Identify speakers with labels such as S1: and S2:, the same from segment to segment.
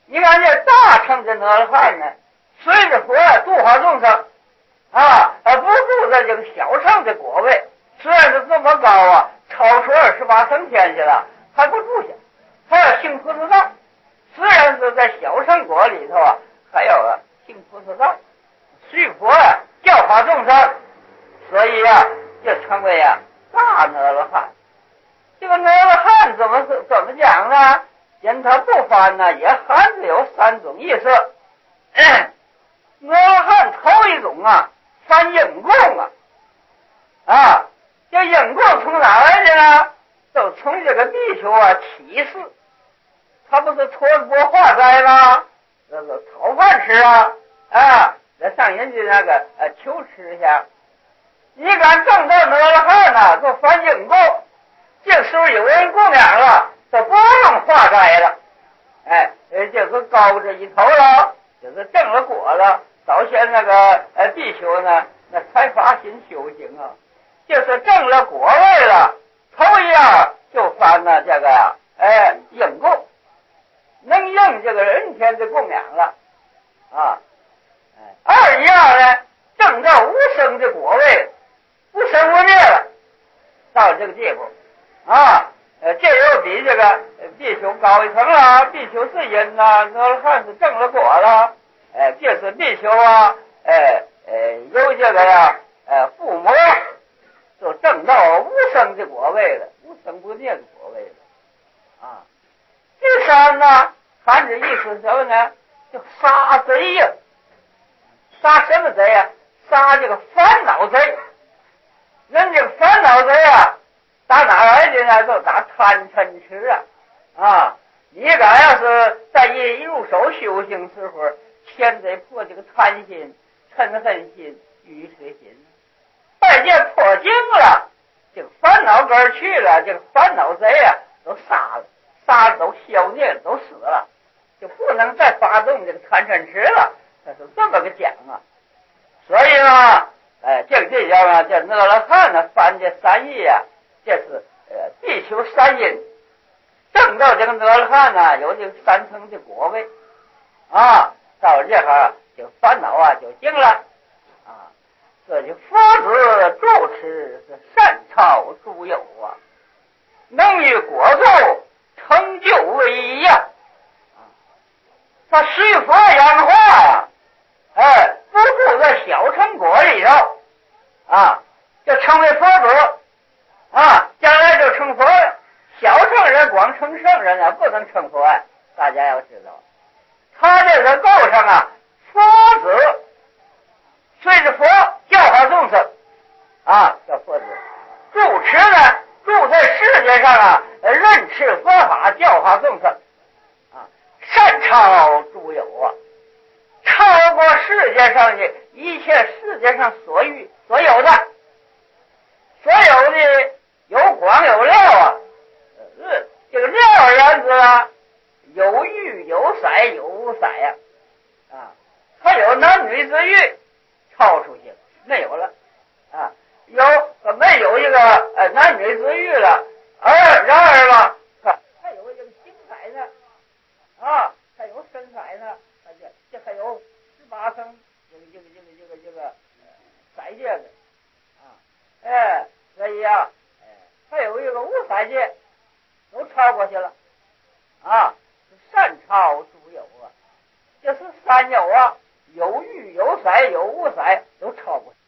S1: 你看这大乘的阿罗汉呢，随着佛度化众生不住在这个小乘的果位，虽然是这么高超出28层天去了，还不住下，还要行菩萨道。虽然是在小乘果里头还要行菩萨道，随佛教化众生，所以就成为大阿罗汉。这个阿罗汉怎么讲呢？因他不翻呢，也含着有3种意思。阿罗汉头一种翻因供这因供从哪来的呢？都从这个地球起事，他不是托钵化斋吗？这是讨饭吃得上人家那个求吃一下。你敢正到阿罗汉就翻因供，这时候有人供养了，就不用化斋了，就是高这一头了，就是正了果了。早先那个地球呢，那才发心修行就是正了果位了，头一样就翻了这个应供，能应这个人天的供养了二一样呢，正到无生的果位，无生无灭了，到这个地步这又比这个地球高一层了。地球是因阿罗汉是正了果了，这是地球有这个父母就正到无生的果位了，无生不灭的果位了第三呢，含着意思是什么呢？就杀贼呀，杀什么贼杀这个烦恼贼。人这个烦恼贼打哪来的呢？就打贪嗔痴你敢要是在一入手修行时候，先得破这个贪心、嗔恨心、愚痴心。拜见破经了，这个烦恼根去了，这个烦恼贼都杀了都消灭了，都死了，就不能再发动这个贪嗔痴了。这是这么个讲所以这个地叫叫阿罗汉翻这3义这是地球3因。正到这个阿罗汉有这个3层的果位到这哈就烦恼就尽了这就佛子住持是善超诸有能于果住成就为一他随佛演化不住在小乘果里头就成为佛子将来就成佛了。小乘人光成圣人不能成佛大家要知道，他这个够上佛子，随着佛教化众生叫佛子。住持呢，住在世界上任持佛法教化众生善超诸有超过世界上的一切世界上所有的，所有的有广有料这个料言子有欲有色有无色还有男女之欲超出去了，没有了没有一个男女之欲了，然而还有这个形色呢还有身色呢这还有18层这个色界的所以还有一个无色界都超过去了善超诸有这是3有有欲有色有无色都超过去。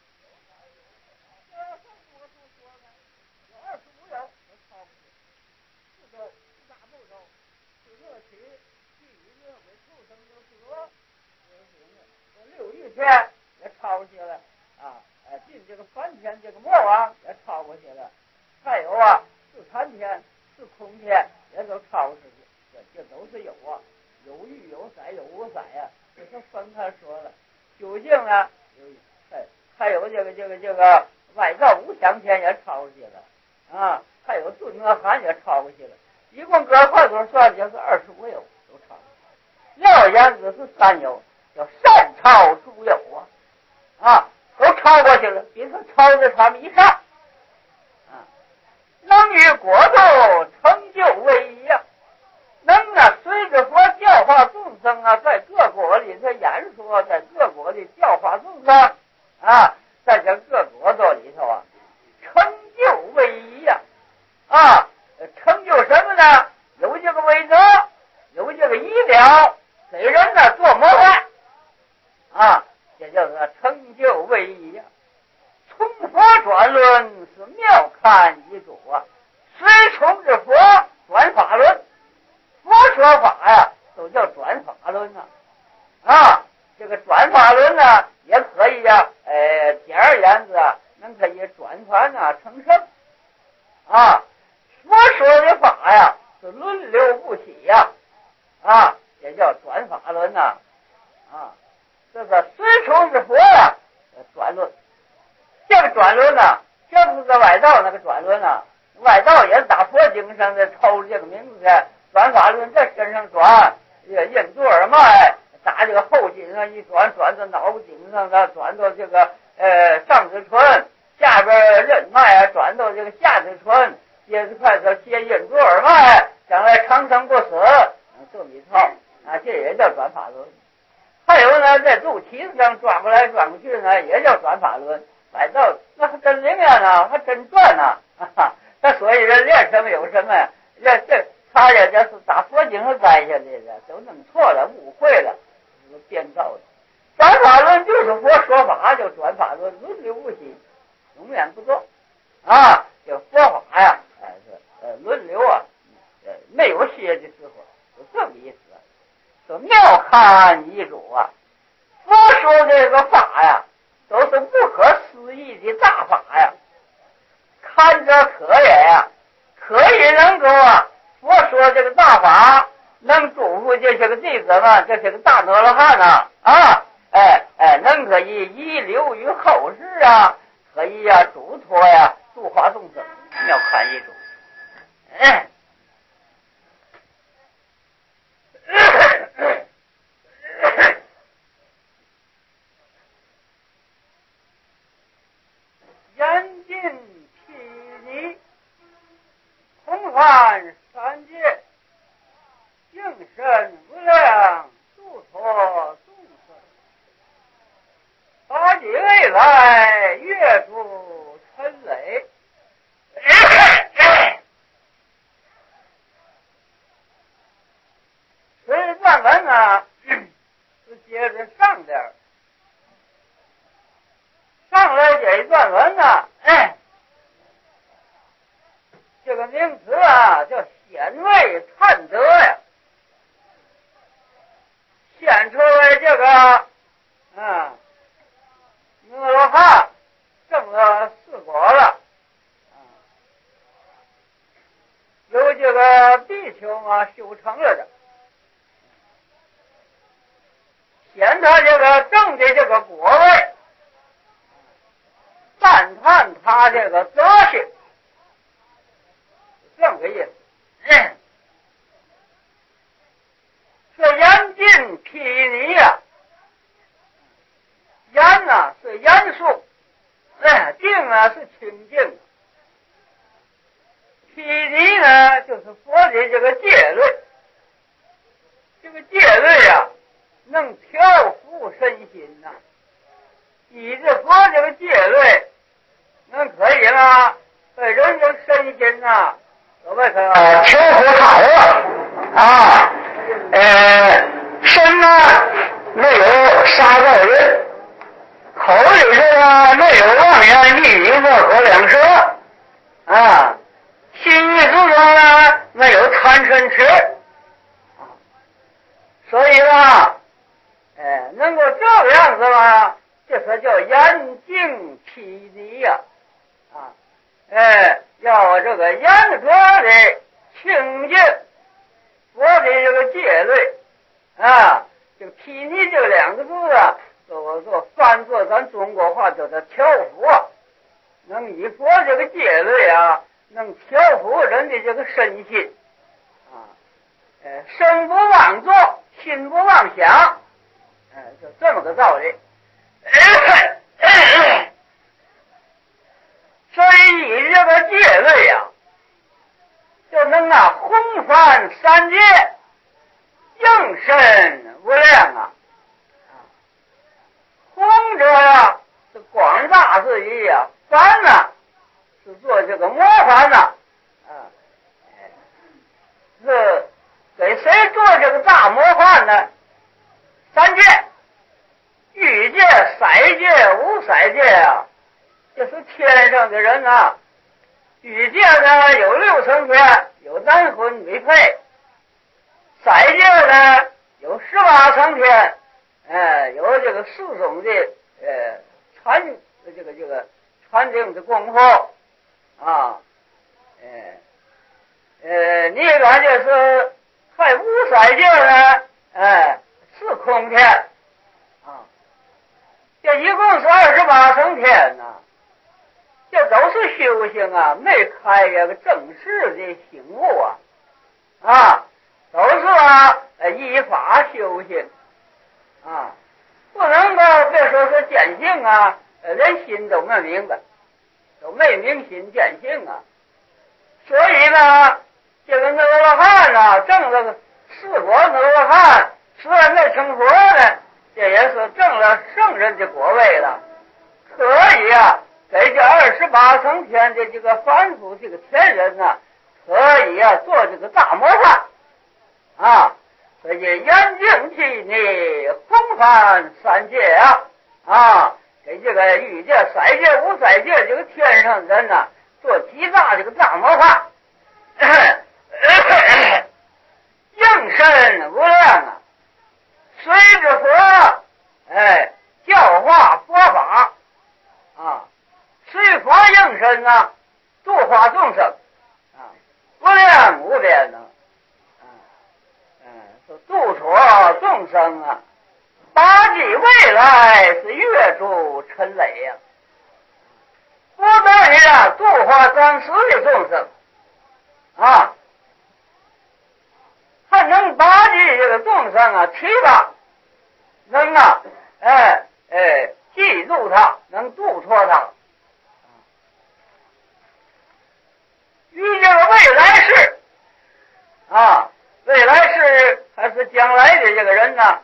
S1: 有25有都超过去，四周四大部洲是乐趣地狱恶鬼畜生有蛇有6欲天也超过去了进这个梵天这个魔王也超过去了，还有四禅天四空天也都超过去，这都是有有欲有色有无色这是分开说了。究竟还有这个外道无想天也超过去了还有顿阿含也超过去了，一共各块多算就是25有都超过去。料言只是3有，叫善超诸有都超过去了，比他超着他们以上能于国度成就为一能随着佛教化众生生啊，在各国里他演说，在各国里教化众生啊，在这各国这里头啊，成就唯一呀成就什么呢？有这个伟德，有这个医疗，给人呢做模范这叫做成就唯一呀。从佛转论是妙看一主随从之佛转法论，佛说法呀都叫转法论这个转法论呢也可以简而言之能可以转传成圣佛说的法呀是轮流不息也叫转法论这个随从之佛转论。这个转论这不是在外道那个转论外道也是打佛经上的抽这个名字转法论在身上转，印度尔脉打这个后颈上一转，转到脑颈上转到这个上肢唇，下边任脉转到这个下肢唇，接着快到接印度尔脉，将来长生不死，这么一套这也叫转法论。还有呢，在肚脐子上转过来转过去呢，也叫转法论。外道那还真灵验还真转那所以说练什么有什么呀？他也就是打佛经上摘下来的，都弄错了，误会了，编造的。转法论就是佛说法，就转法论，轮流不息，永远不动就佛法呀，轮流没有歇的时候，就这个意思。说妙看一主佛说这个法呀，都是不可思议的大法呀，看着可也可以能够佛说这个大法能祝福这些个弟子们，这些个大罗汉能可以遗留于后世可以嘱托度化众生，妙看一主严禁睥睨，空犯三界，应身无量，度脱众生，法己未来，越诸尘累。所以段文是接着上边上来这一段文这个名词叫显位探得显出来这个阿罗汉证了四果了有这个比丘修成了的，显他这个正的这个果位，赞叹他这个德行，这么个意思。说严禁睥睨严是严肃，静是清净，睥睨就是佛的这个戒律，这个戒律能调伏身心依着佛这个戒律能可以对人的身心所谓的调伏他我身没有杀盗人，口里头没有妄言一语和两舌心意之中没有贪嗔痴所以能够这样子这才叫严禁睥睨要这个严格的清净佛的这个戒律这个睥睨这两个字做翻作咱中国话叫做调伏能以佛这个戒律能调伏人的这个身心身不妄作，心不妄想就这么个道理所以以这个戒律就能轰翻三界，应身无大魔幻呢，三界，欲界、色界、无色界啊，这是天上的人啊。欲界呢有6层天，有男婚女配；色界呢有18层天，有这个4种的禅定的功夫啊，你看就是还无色界呢，是空天啊，这一共是28层天呐。这都是修行啊，没开这个正式的醒悟啊，都是依法修行啊，不能够别说是见性啊，连心都没明白，都没明心见性啊。所以呢，这个阿罗汉啊，证了4果阿罗汉，虽然没成佛呢，这也是证了圣人的果位了，可以啊。给这28层天的这个凡夫这个天人呢，可以啊做这个大魔幻啊，所以严净体呢风帆3界啊，给这个欲界、色界、无色界这个天上人呢做极大这个大魔幻，应身无量啊，随着佛教化佛法啊。随法应身啊，度化众生啊，无量无边呢，是度脱众生啊，八际未来是越诸尘累呀，不但是度化当时的众生啊，还能八际这个众生啊提拔，能记住他，能度脱他。于这个未来世啊，未来世还是将来的这个人呢，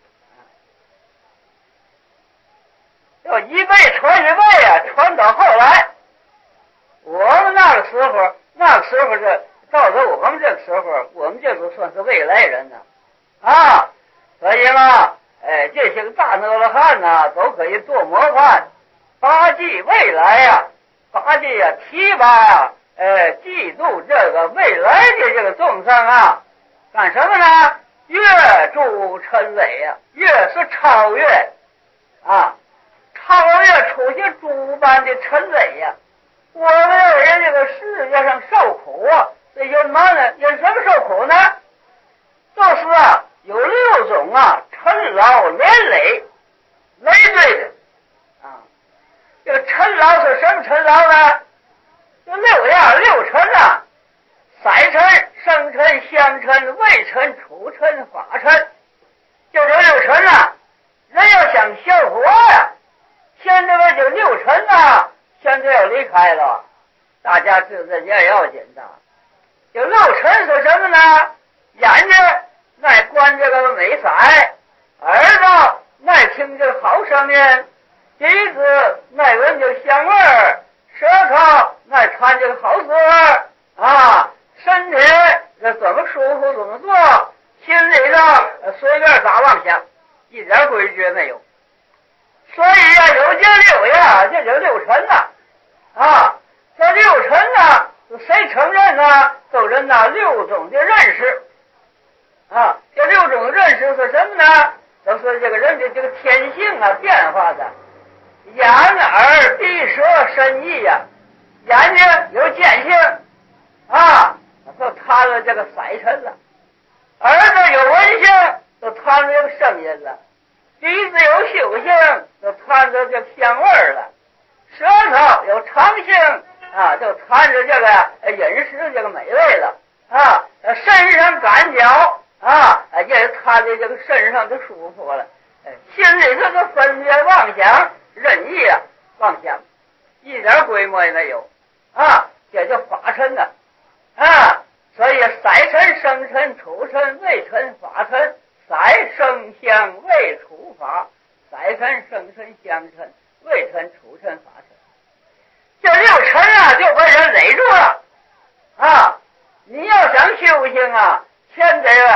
S1: 要一辈传一辈啊，传到后来，我们那个时候是到了我们这个时候，我们这就算是未来人呢啊，所以呢，这些个大阿罗汉呢，都可以做模范，八际未来啊，八际啊，提拔记住这个未来的这个众生啊，干什么呢？越诸尘累呀，越是超越啊，超越出去诸般的尘累呀。我们人这个世界上受苦啊，这有什么呢？有什么受苦呢？就是啊，有6种啊，尘劳连累赘的啊。这个尘劳是什么尘劳呢？这6样6尘啊，色尘、声尘、香尘、味尘、触尘、法尘，就这6尘啊。人要想消活呀，现在这6尘啊，现在要离开了，大家知道也要紧的。这6尘是什么呢？眼睛爱观这个美色，耳朵爱听这个好声音，鼻子爱闻这个香味儿，舌头爱尝这个好滋味啊，身体怎么舒服怎么做，心里头随便咋妄想，一点规矩没有。所以啊，有这6呀，这就6尘呐啊，这6尘呢，谁承认呢？都人呐6种的认识啊，这6种认识是什么呢？都是这个人的这个天性啊变化的。眼耳鼻舌身意呀，眼睛有见性啊，都贪了这个色尘了；耳朵有闻性，都贪了这个声音了；鼻子有嗅性，都贪着这香味儿了；舌头有尝性啊，就贪着这个饮食这个美味了啊；身上感觉啊，也贪着这个身上的舒服了；心里头的分别妄想。任意啊，妄想，一点规模也没有啊，这叫法尘呢啊。所以色尘、声尘、触尘、味尘、法尘，色声香味触法，色尘、声尘、香尘、味尘、触尘、法尘，这6尘啊，就把人垒住了啊。你要想修行啊，先得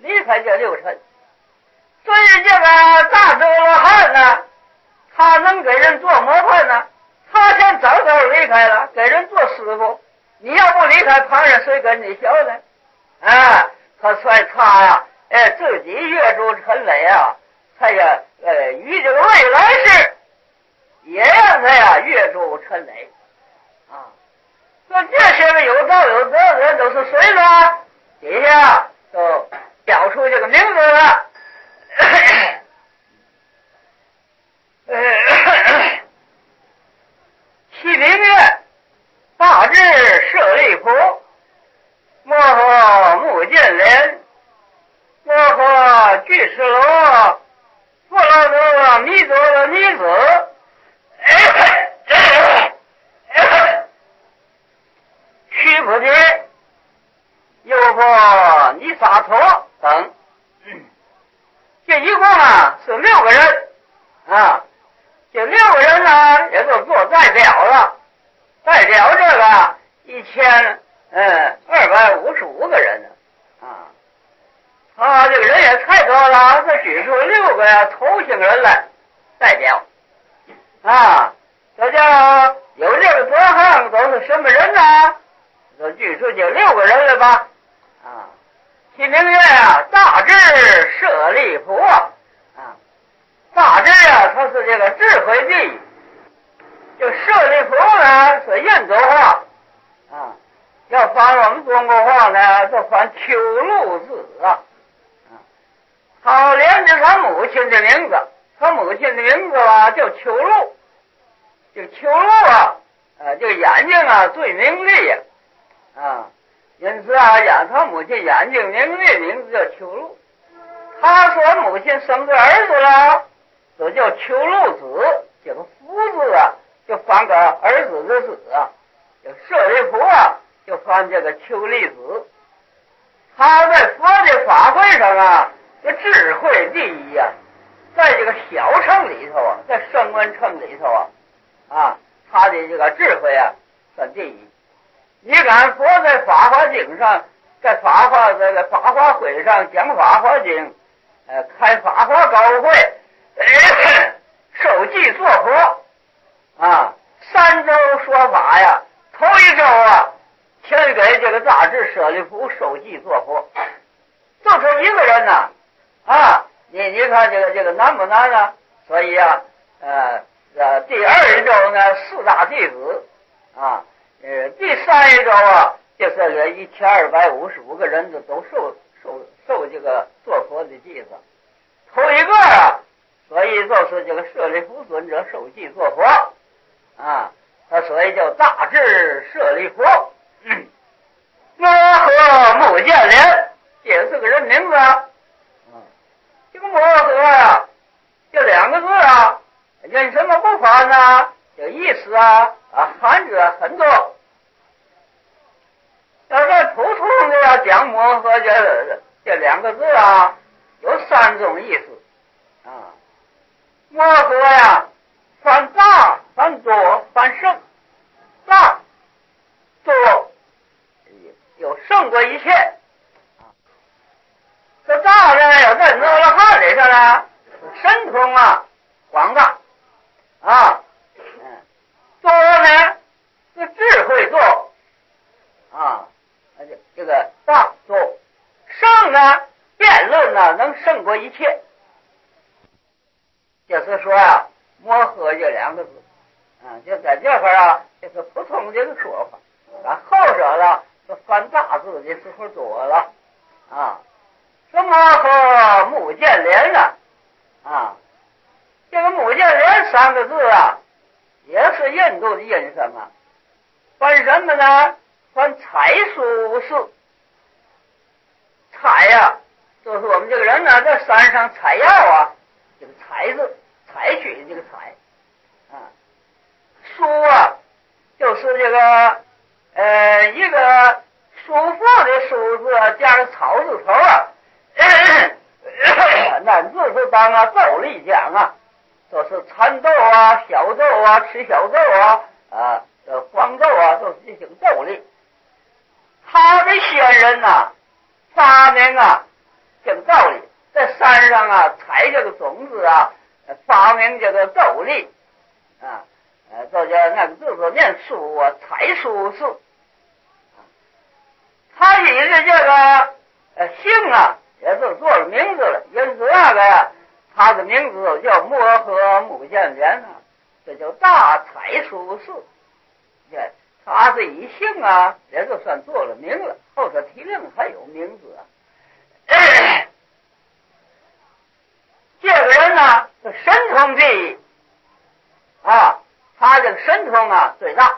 S1: 离开这六尘。所以这个大周罗汉呢，他能给人做模范呢，他先早早离开了，给人做师傅。你要不离开，旁人谁跟你学呢？所以他呀，自己阅诸尘累啊，他呀，于这个未来世也让他呀阅诸尘累啊。那这些个有道有德的人都是谁呢？底下都标出这个名字了。启明月、大智舍利弗、摩诃目犍连、摩诃俱尸罗、佛罗多弥多罗尼子、须菩提、优婆尼萨陀等，这一共啊是6个人啊。这6个人呢，也就做代表了，代表这个1255个人啊。他这个人也太多了，他举出6个呀头型人来代表啊。这叫有这个德行都是什么人呢？就举出这6个人来吧啊。启明月啊，大智舍利弗啊。大智啊，它是这个智慧地。这舍利弗呢是印度话啊，要翻我们中国话呢，就翻秋露子啊。他连着他母亲的名字，他母亲的名字啊叫秋露。这秋露啊，这个眼睛啊最明丽呀啊，因此啊，他母亲眼睛明丽，名字叫秋露。他说母亲生个儿子了，就叫秋露子。这个福字啊，就翻个儿子的子啊。这舍利弗啊，就翻这个秋粒子。他在佛的法会上啊，这智慧第一呀，在这个小乘里头啊，在声闻乘里头啊，他的这个智慧啊算第一。你看佛在法华经上，在这个法华会上讲法华经，开法华高会，受记做佛啊，3周说法呀，头1周啊，全给这个大智舍利弗受记做佛，就这一个人呐啊，你看这个难不难啊？所以啊，第2周呢4大弟子啊，第3周啊，就是1255个人都受这个做佛的记子，头一个啊，所以就是这个舍利弗尊者受记做佛啊，他所以叫大智舍利弗。摩诃目犍连也是个人名字啊。这个摩诃啊，这2个字啊，因什么不翻呢？这意思含着很多。要在普通的讲摩诃这2个字啊，有3种意思啊。摩诃呀，翻大、翻多、翻胜。大多有胜过一切。这大呢，要在阿罗汉里头呢，神通广大啊。多呢是智慧多啊，这个大多。胜呢，辩论呢能胜过一切。就是说摩诃这2个字就在这块这是普通的一个说法。后者呢，这翻大字的时候多了啊。这摩诃目犍连呢这个目犍连3个字也是印度的音声翻什么呢？翻采蔬士。采就是我们这个人呢在山上采药这个采字，采取的这个采蔬就是这个一个舒服的舒字加上草字头男字是当豆力讲就是蚕豆小豆吃小豆黄豆都是这些豆力。他的先人发明这个道理，在山上啊采这个种子啊，发明这个斗笠啊，这叫那个字念书啊，采书树。他以着这个姓啊，也就做了名字了，因此那个呀，他的名字叫摩诃目犍连啊，这叫大采书树。对，他是以姓啊，也就算做了名了。后头提令还有名字啊。这个人呢，是神通第一啊，他这个神通啊最大。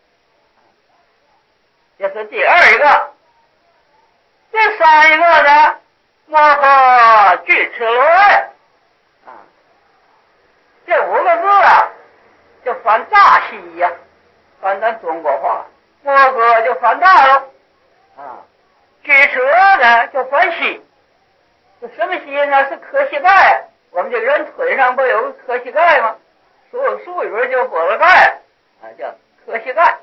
S1: 这是第二一个。第三一个呢，摩诃俱絺罗啊，这5个字啊，就翻大西呀，翻咱中国话，摩诃就翻大喽啊，俱絺罗呢就翻西。这什么西呢？是磕膝盖。我们这人腿上不有个磕膝盖吗？术语就拨了盖啊，叫磕膝盖。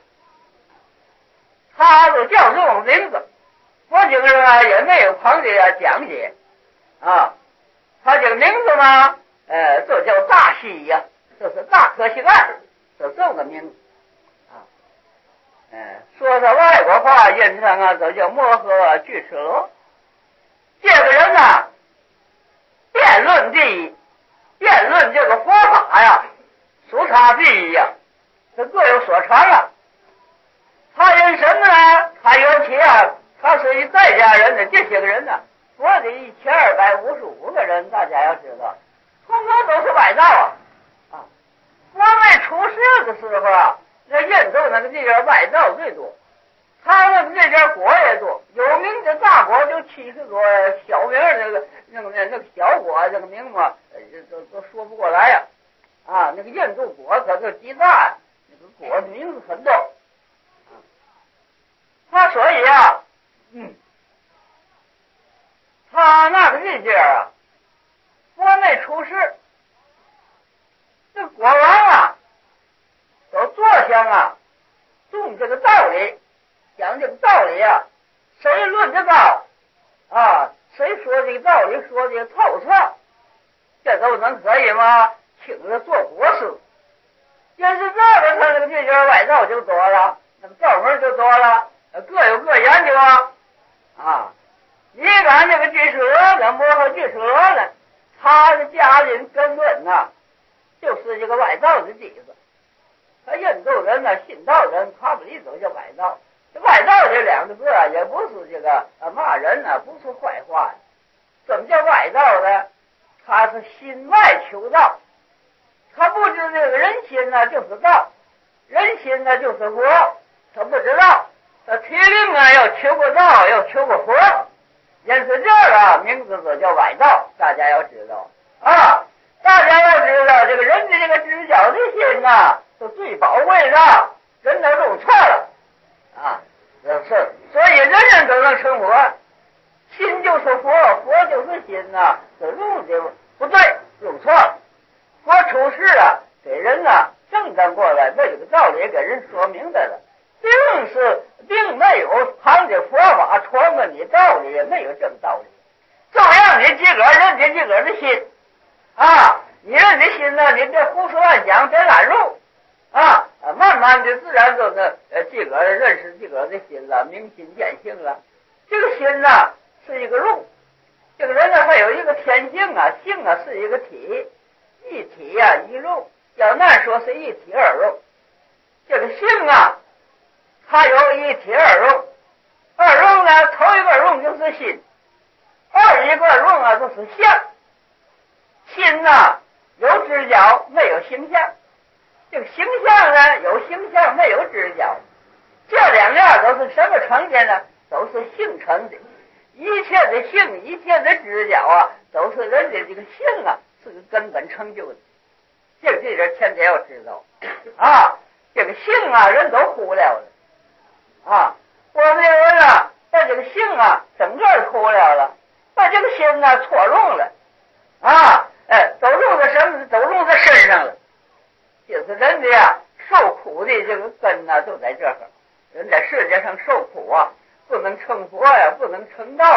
S1: 他就叫这种名字。佛经上啊也没有旁的讲解啊，他这个名字呢，就叫大西呀，这是大磕膝盖，是这么个名字啊。说到外国话音上啊，就叫摩诃俱絺罗。这个人呢，辩论第一，辩论这个佛法呀，属他第一呀，这各有所长啊。他人什么呢？他缘起啊。他是一在家人的这些个人呢，佛的1255个人，大家要知道，通通都是外道啊！佛没出世的时候啊，那印度那个地方外道最多，他那个这边国也多，有名的大国就70多，小名那个小国这个名嘛，都说不过来呀！啊，那个印度国可是极大呀，那个国的名字很多啊。他所以啊。他那个地界啊，佛没出世，这国王啊，都坐下啊，重这个道理，讲这个道理啊，谁论得高啊，谁说这个道理说的透彻，这都能可以吗？请着做国师，要是这个他那个地界外道就多了，那个道门就多了，各有各研究啊。你看这个俱絺罗呢，摩诃俱絺罗呢，他的家庭根本呐，就是这个外道的底子。他印度人呢，信道人，他们一走叫外道。这外道这2个字啊，也不是这个骂人呢，不是坏话。怎么叫外道呢？他是心外求道，他不知这个人心呢就是道，人心呢就是佛，他不知道。他提令啊，要求个道，要求个佛。因此这个名字就叫外道，大家要知道啊！大家要知道，这个人的这个知觉的心呐，是最宝贵的，人都弄错了啊！是，所以人人都能成佛，心就是佛，佛就是心呐，这弄的不对，弄错了。佛出世啊，给人啊正当过来，把这个道理给人说明白了。并没有旁的佛法传给你道理，也没有正道理，照样你自个儿认定自个儿的心啊，你认的心呢，你别胡说乱讲，别乱入啊，慢慢的自然就自个儿认识自个儿的心了，明心见性了。这个心呢是一个肉，这个人呢还有一个天性啊，性啊是一个体，一体啊一肉，要那说是一体二肉。这个性啊，它有一体二用，二用呢，头一个用就是心，二一个用啊就是相。心呢有知觉，没有形象；这个形象呢有形象，没有知觉。这2样都是什么成的呢？都是性成的。一切的性，一切的知觉啊，都是人的这个性啊，是个根本成就的。这点千万要知道啊！这个性啊，人都忽略了。啊，我们这人啊，把这个性啊整个脱掉了，把这个心呢错弄了啊，都弄在什么？都弄在身上了。就是人的呀，受苦的这个根呢，都在这儿。人在世界上受苦啊，不能成佛呀，不能成道啊，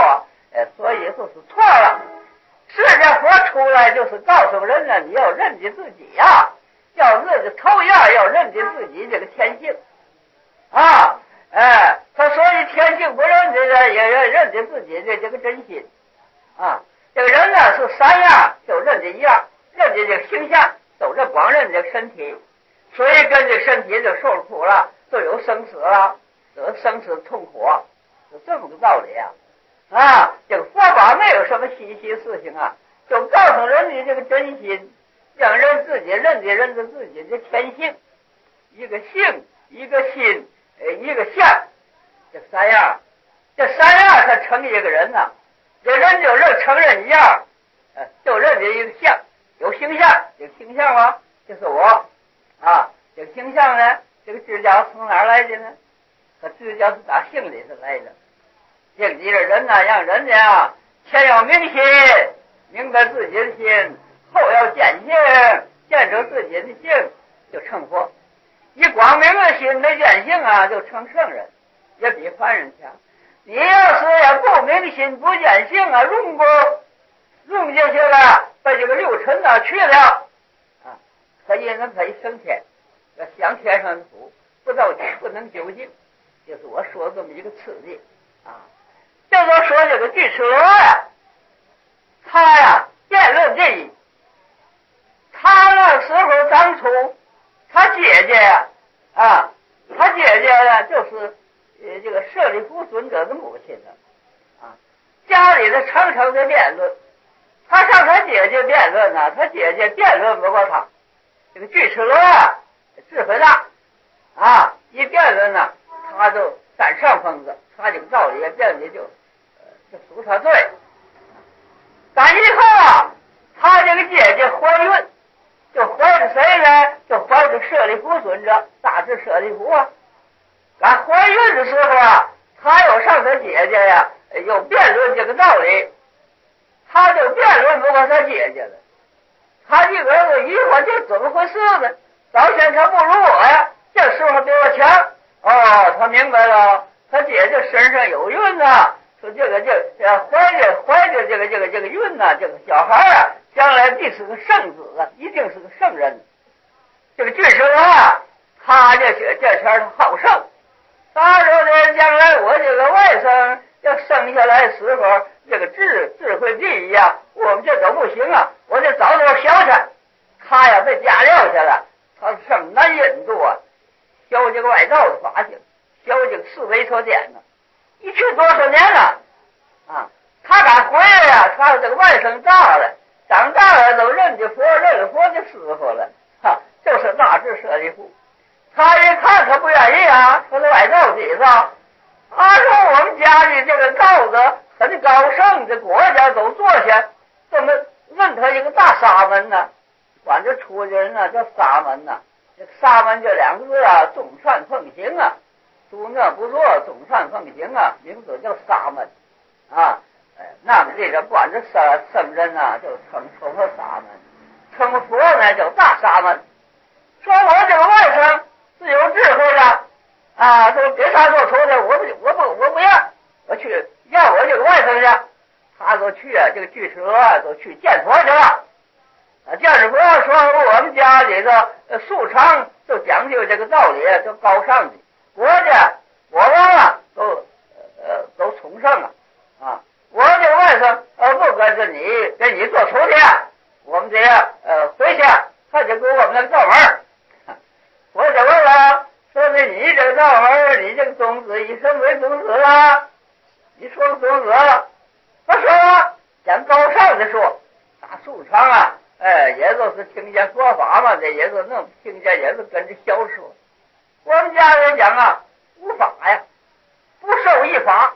S1: 所以就是错了。释迦佛出来就是告诉人呢，你要认识自己呀，要认识头样，要认识自己这个天性啊，他所以天性不认识的，也要认识自己的这个真心啊。这个人呢是三样，就认识一样，认识这个形象，都是光认识这个身体，所以跟这身体就受苦了，就有生死了，有生死痛苦，是这么个道理啊。这个佛法没有什么稀奇事情啊，就告诉人的这个真心，让人自己认识自己的天性，一个性，一个心，一个相，这三样才成一个人呢。这人就承认一样，就认这一个相，有形象，有形象吗？就是我啊。这个形象呢，这个智教从哪儿来的呢？和智教是打性里头来的。性里的人呢，让人家先要明心，明白自己的心，后要见性，见着自己的性，就成佛。你光明了心没见性啊，就成圣人，也比凡人强。你要是也不明心不见性啊，用进去了，把这个六尘啊去掉啊，可以升天，要享天上的福，不能究竟，就是我说这么一个次第啊。就说这个巨齿罗呀，他呀辩论这一，他那时候当初他姐姐呀他姐姐呢就是这个舍利弗尊者的母亲呢家里的常常在辩论，他上他姐姐辩论呢，他姐姐辩论不过他。这个巨齿罗智慧大一辩论呢，他就占上风子，他这个道理辩论就属他对。但以后他这个姐姐怀孕，就怀着谁呢？就怀着舍利弗尊者，大智舍利弗俺怀孕的时候他又上他姐姐呀，又辩论这个道理，他就辩论不过他姐姐了。他这个儿子疑惑，这怎么回事呢？早先他不如我呀，这时候比我强。他明白了，他姐姐身上有孕说这个怀着这个孕这个小孩将来必是个圣子一定是个圣人。这个巨齿罗他这前好胜，他说呢，将来我这个外甥要生下来时候，这个智慧第一我们这都不行我得早点消去。他呀被加料去了，他上南印度修这个外道的法行，修这个四维车点一去多少年了他敢回来他这个外甥大了，长大了都认了佛的师傅了就是大智舍利弗。他一看他不愿意说他外道底上他说我们家里这个道德很高尚，这国家都坐下，怎么认他一个大沙门呢？管这出家人叫沙门这沙门这两个字众善奉行诸恶不作，众善奉行名字叫沙门那么这个管这僧人就称他沙门，称佛呢叫大沙门。说我这个外甥是有智慧的说给他做徒弟，我不要，我去要我这个外甥去。他就去这个巨齿罗就去见佛去了。见着佛说我们家里的素常就讲究这个道理，就高尚的国家国王都崇尚我这个外甥不跟着给你做徒弟我们得回去他就给我们那个道门。我就问了，说的你这个道门，你这个宗旨以什么为宗旨了？你说个宗旨，他说讲高尚的说，大素常也就是听见说法嘛，这也是能听见，也是跟着消说。我们家人讲无法不受一法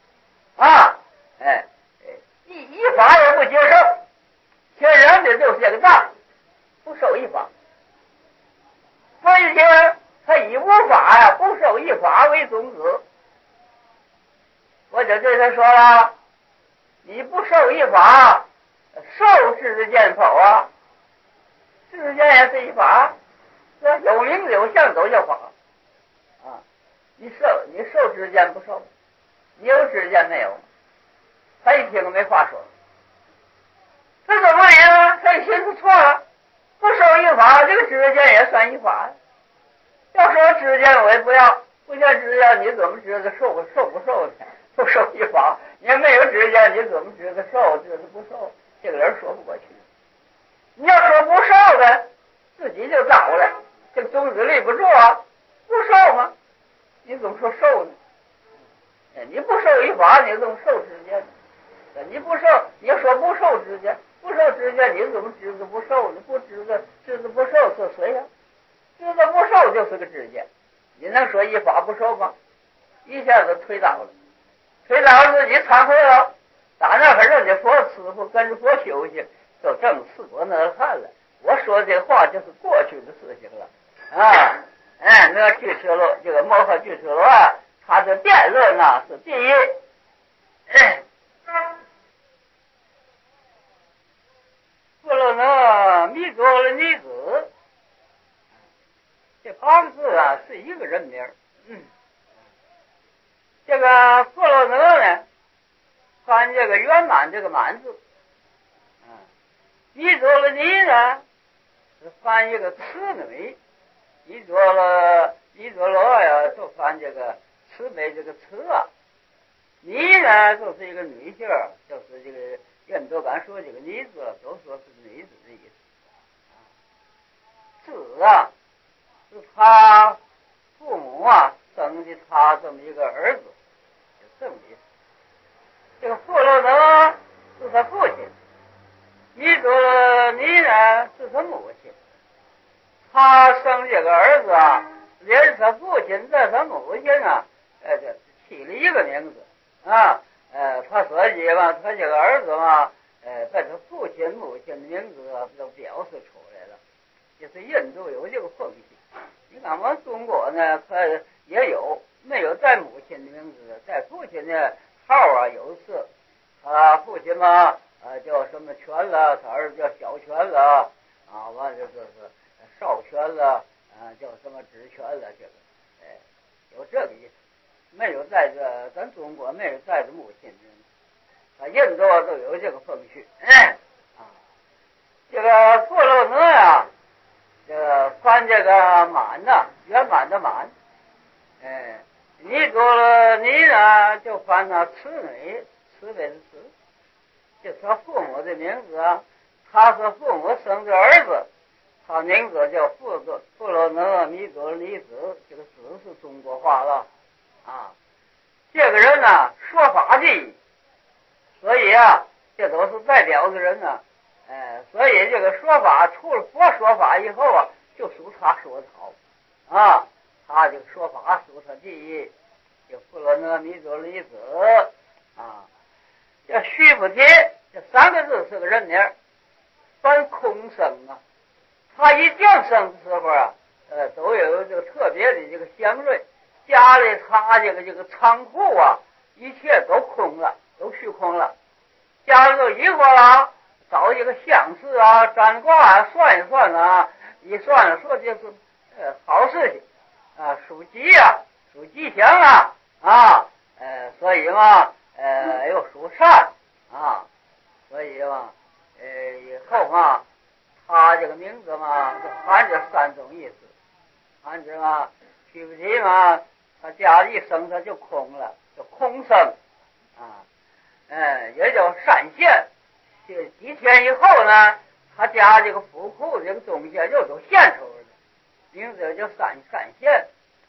S1: 一法也不接受，天然的就是这个道，不受一法。所以他以无法不受一法为宗旨。我就对他说了，你不受一法，受世间否世间也是一法，有名有相都叫法你受世间不受，你有世间没有。 他一听没话说，他怎么理呢？他一寻思错了，不受一法，这个知见也算一法呀。要说知见我也不要，不叫知见，你怎么知道受不受呢？不受一法，你没有知见，你怎么知道受，知道不受？这个人说不过去。你要说不受呢，自己就倒了，这个宗旨立不住啊，不受吗？你怎么说受呢？你不受一法，你怎么受知见？你不受，你要说不受知见，不受知见，你怎么知道不受呢？不知道不受是谁呀？知道不受就是个知见，你能说一法不受吗？一下子推倒了，推倒自己忏悔了，打那会儿认着佛师傅，跟着佛修行，都证四果那汉了。我说这话就是过去的事情了啊！那俱舍罗这个摩诃俱舍罗啊，他的辩论呢是第一。佛罗那弥多罗尼子，这八个字啊是一个人名。这个佛罗那呢，翻这个圆满这个满字，弥多罗尼呢是翻一个慈女，弥多罗呀就翻这个慈悲这个慈啊，尼呢就是一个女性，就是这个印度敢说这个尼字都说是女子的意思。子啊是他父母啊生的他这么一个儿子，就这么意思。这个佛罗那是他父亲，弥多罗尼呢是他母亲。他生这个儿子啊，连他父亲带他母亲啊，这起了一个名字啊。他所以嘛，他这个儿子嘛，把他父亲母亲的名字都表示出来了。就是印度有这个风气，你看我们中国呢，他也有没有带母亲的名字，带父亲的号啊有是，父亲嘛，叫什么权了，他儿子叫小权了，完了就是少权了，叫什么职权了，这个，有这个意思。没有带着咱中国没有带着母亲的，印度都有这个风趣。这个佛罗那呀，这个翻这个满呢，圆满的满，弥多罗尼呢就翻那慈女，慈悲的慈，这是他父母的名字啊。他是父母生的儿子，他名字叫佛罗那弥多罗尼子，这个子是中国话了。这个人呢说法的，所以啊，这都是代表的人呢。所以这个说法除了佛说法以后啊，就属他说的好他这个说法属他第一。这佛罗那弥多罗尼子这须菩提这三个字是个人名，翻空生啊。他一降生的时候啊，都有这个特别的这个祥瑞。家里他这个仓库啊，一切都空了，都虚空了。家里都疑惑了，找一个相士啊，占卦啊，算一算啊，一算说这是好事情属鸡啊，属吉祥所以嘛又属善所以嘛以后嘛他这个名字嘛就含着三种意思，含着嘛须菩提嘛，他家里生他就空了，就空生也叫善现。这几天以后呢，他家这个府库这个东西又都现出来了，名字叫善现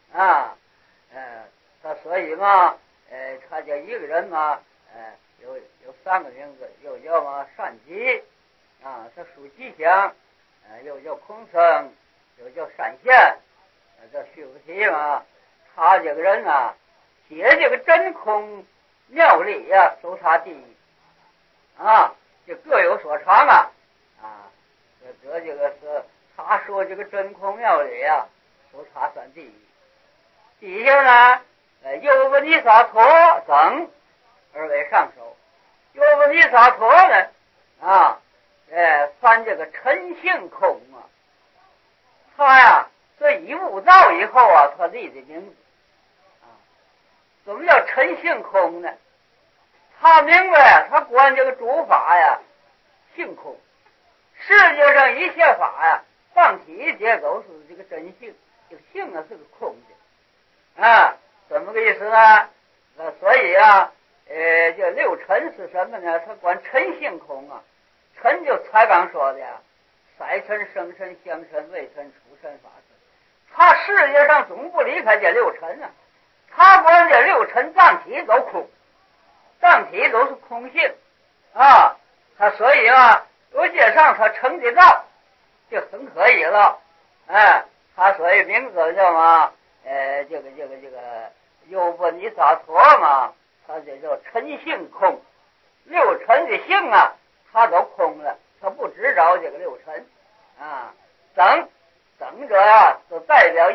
S1: 他所以嘛他叫一个人嘛有三个名字，又叫嘛善吉他属吉祥又叫空生，又叫善现这须菩提嘛，他这个人解这个真空妙理都他第一就各有所长这个是他说这个真空妙理都他算第一。底下呢优波尼萨陀等而为上首。优波尼萨陀呢翻这个尘性空他这一悟道以后他立的名字怎么叫尘性空呢？ 他明白，他管这个诸法呀，性空。世界上一切法呀，放体一切都是这个真性，这个性啊是个空的啊，怎么个意思呢？所以啊，这六尘是什么呢？他管尘性空啊，尘就才刚说的呀，色尘、声尘、香尘、味尘、触尘、法尘。他世界上总不离开这六尘啊，他管这六尘脏体都空，脏体都是空性啊，他所以啊，我介绍他成的道就很可以了，哎，他所以名字叫什么？这个优波尼萨陀嘛，他这叫尘性空，六尘的性啊，他都空了，他不知道这个六尘啊。等者啊，就代表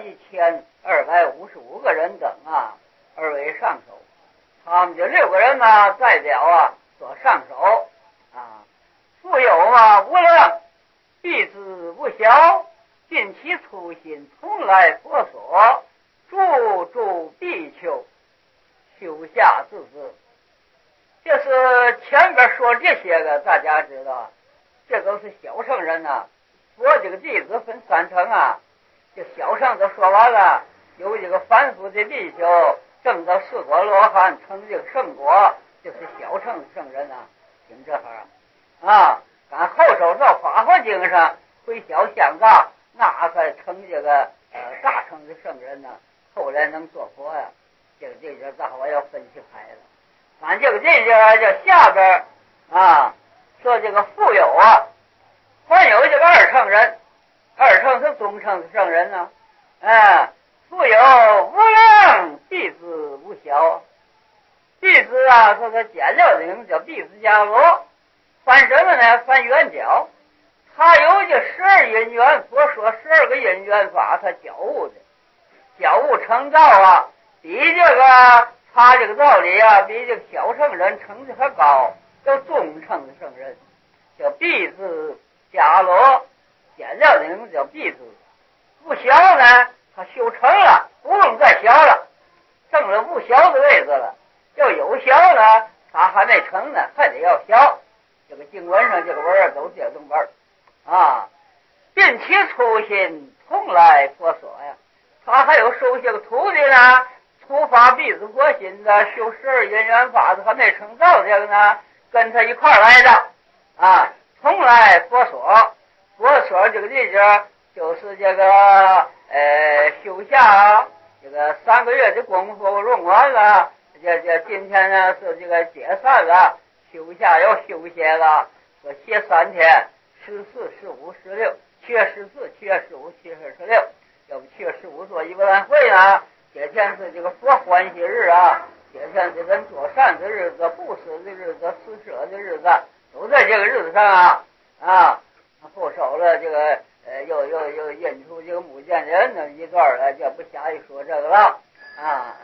S1: 1255个人等啊，二位上首，他们这6个人呢，代表啊所上首啊，复有嘛无量，必之无小，尽其初心，从来佛所，住必求，修下自知。这是前边说这些个，大家知道，这都是小乘人呐。佛这个弟子分3层啊，这小乘都说完了，有这个凡夫的比丘证到四果罗汉，成这个圣果，就是小乘圣人啊，听这行啊。赶后手到法华经上回小向大，那才成这个大乘的圣人呢，后来能做佛呀。这个大伙要分析开了。咱这下边啊，说这个富有啊，还有这个二乘人，二乘是中乘的圣人呢，富有无量，弟子无小。弟子啊，说他简略的名叫弟子伽罗，翻什么呢？翻圆角。他有这12因缘，佛说12个因缘法，他觉悟的，觉悟成道啊，比这个他这个道理啊，比这个小乘人成绩还高，叫中乘的圣人，叫弟子伽罗，简略的名叫弟子。不小呢，他修成了，不用再小了，证了不小的位置了。要有小呢，他还没成呢，还得要小。这个经文上这个文都是这种文啊。并其初心，从来佛所呀。他还有收下个徒弟呢，初发弟子佛心的，修12因缘法的还没成道这个呢，跟他一块来的啊。从来佛所，佛所这个地址就是这个修下这个3个月的功夫用完了，这今天呢是这个解散了，修下要休歇了，说歇3天，14、15、16，7月14、7月15、7月16，要不7月15做一个晚会呢？这天是这个佛欢喜日啊，这天是人做善的日子，布施的日子，施舍的日子，都在这个日子上啊。后手了这个又印出这个母见人那一段来，就不瞎一说这个了啊。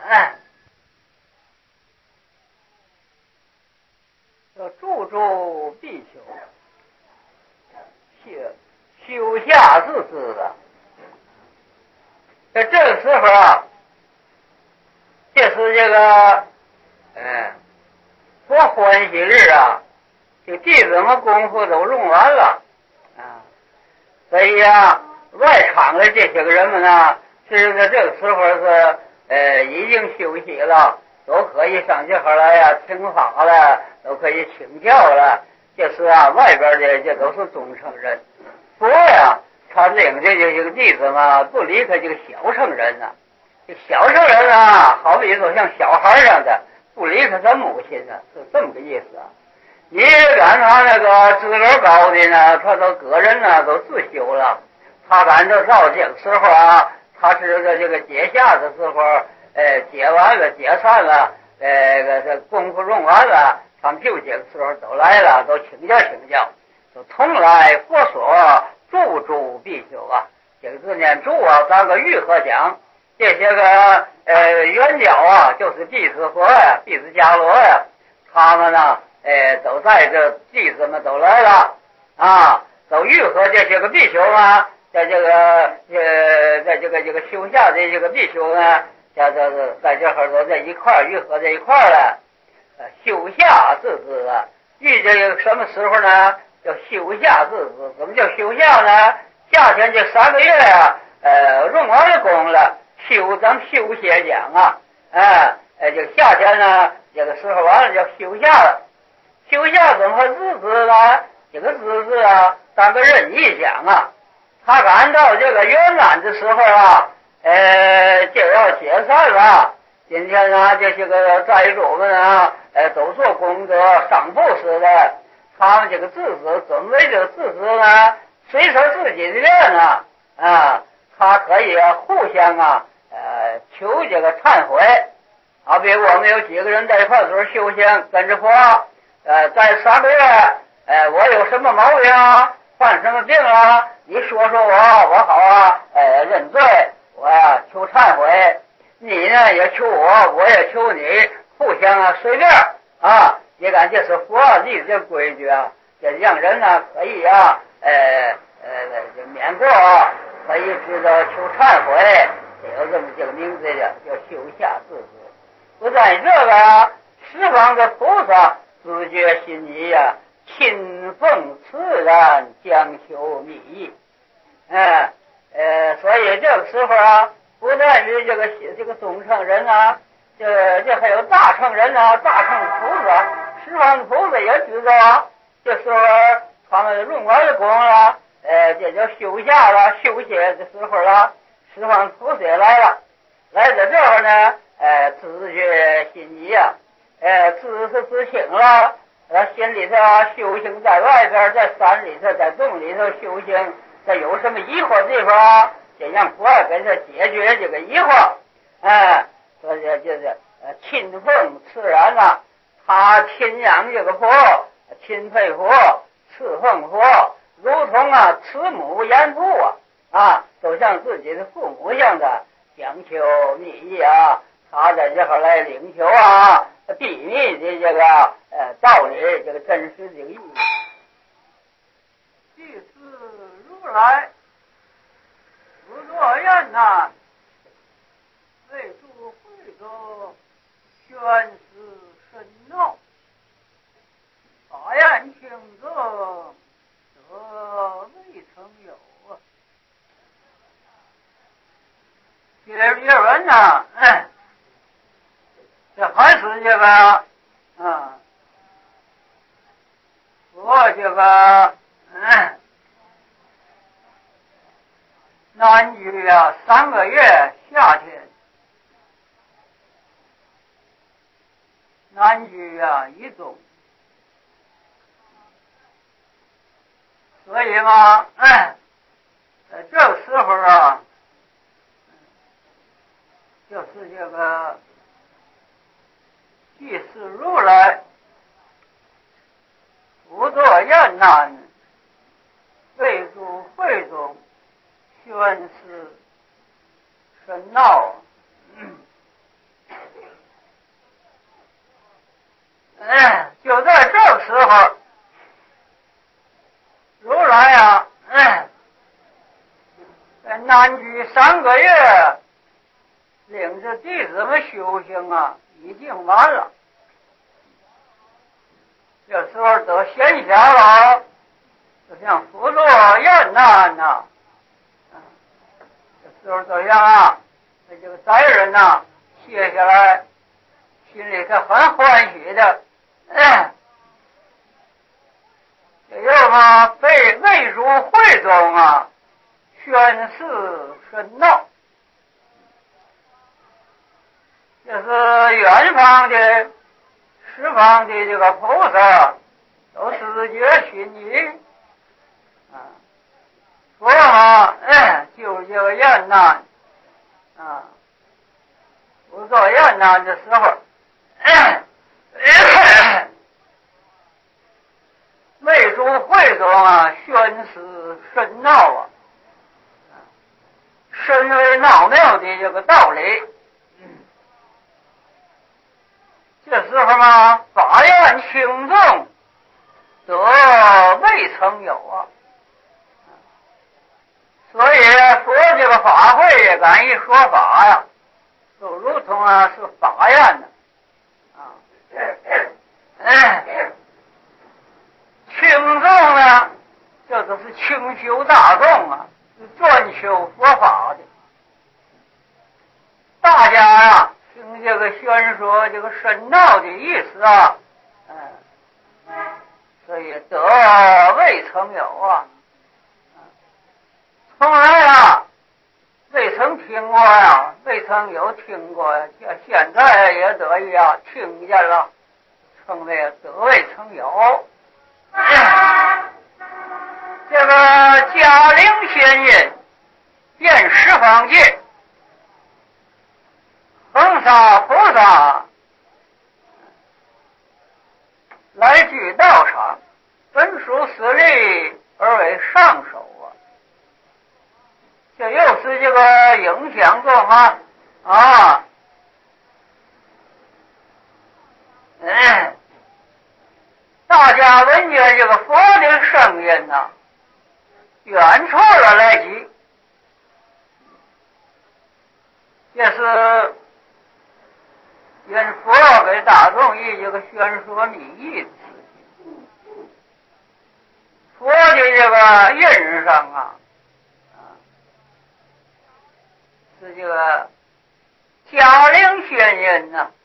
S1: 要住必求，修下自知的。在这个时候啊，这是这个佛欢喜日啊，这弟子们功夫都用完了啊，所以啊，外场的这些个人们呢，是在这个时候是已经休息了，都可以上这块来呀，听法了，都可以请教了。这是啊，外边的这都是中乘人。佛呀，他领着这个弟子嘛，不离开这个小乘人啊。这小乘人啊，好比说像小孩一样的，不离开他母亲呢，是这么个意思啊。你赶他那个资格高的呢，他都个人呢都自修了，他赶着到这个时候啊，他是这个解下的时候，解完了解散了，这功夫用完了，他们就这个时候都来了，都请教，都同来佛所，住必修啊。这个字念住啊，当个玉和讲，这些个圆角啊，就是弟子佛呀，弟子伽罗呀，他们呢都在这，弟子们都来了啊，都愈合这些个比丘啊，在这个修下的这个比丘呢，在这儿都在一块儿愈合在一块儿了。 休夏之子啊。遇见什么时候呢？叫休夏之子。怎么叫休夏呢？夏天这3个月啊，用完了功了，咱休歇讲啊，这个夏天呢，这个时候完了叫休夏了。休夏怎么日子呢？这个日子啊，当个任意讲啊。他赶到这个元旦的时候啊，就要解散了。今天呢，这些个寨主们啊，都做功德上布施的，他们这个自子准备这个自子呢，随手自己的愿呢，他可以互相求这个忏悔。好比我们有几个人在一块儿修行，跟着佛，在3个月，我有什么毛病啊，犯什么病啊？你说我好认罪，我求忏悔。你呢也求我也求你，互相随便你看这是佛立的规矩啊，这让人呢可以免过可以知道求忏悔，有这么这个名字的叫休夏之子。不但这个十方的菩萨自觉心意啊，亲奉慈然将求密意。所以这个时候啊，不但是这个中乘人啊，这还有大乘人啊，大乘菩萨，十方的菩萨也知道啊。这时候他们用完了功了，这叫休夏了，休歇的时候了，十方菩萨也来了，来到这儿呢，自觉心意啊，自省了，心里头修行在外边，在山里头，在洞里头修行，这有什么疑惑的地方，得让佛给他解决这个疑惑。所以就是亲奉自然啊，他亲仰这个佛，钦佩佛，侍奉佛，如同慈母严父都像自己的父母一样的讲求密意啊。他在这块来领求秘密的这个道理，这个真实这个意义。
S2: 即是如来不作愿为诸会者宣示深奥，法言轻者则未曾有叶文这还是这个我这个南居3个月夏天，南居一中，所以嘛，在这个时候就是这个即是如来不作厌难，为诸会中宣示深奥。就在这个时候，如来在南居3个月，领着弟子们修行已经完了。这时候得闲暇了，就像不作厌难这时候都像这个灾人歇下来，心里是很欢喜的。这又为诸会中宣示深奥，就是远方的十方的这个菩萨都自觉心意说就是这个厌难不做厌难的时候为诸会中宣示深奥深为奥妙的这个道理。这时候法愿轻重则未曾有所以佛这个法会也敢一说法就如同是法愿的这都是清修大众啊，专修佛法的。大家呀，听这个宣说这个深奥的意思啊，所以得未曾有啊，从来啊未曾听过呀，未曾有听过呀，现在也得以啊听见了，称为得未曾有。这个嘉陵仙人遍十方界，恒沙菩萨来居道场，本属私利而为上首啊。这又是这个影响中大家闻见这个佛的声音呐，远处的来集，这是因佛给大众以这个宣说密意的事情。佛的这个印上是这个嘉陵仙人呐，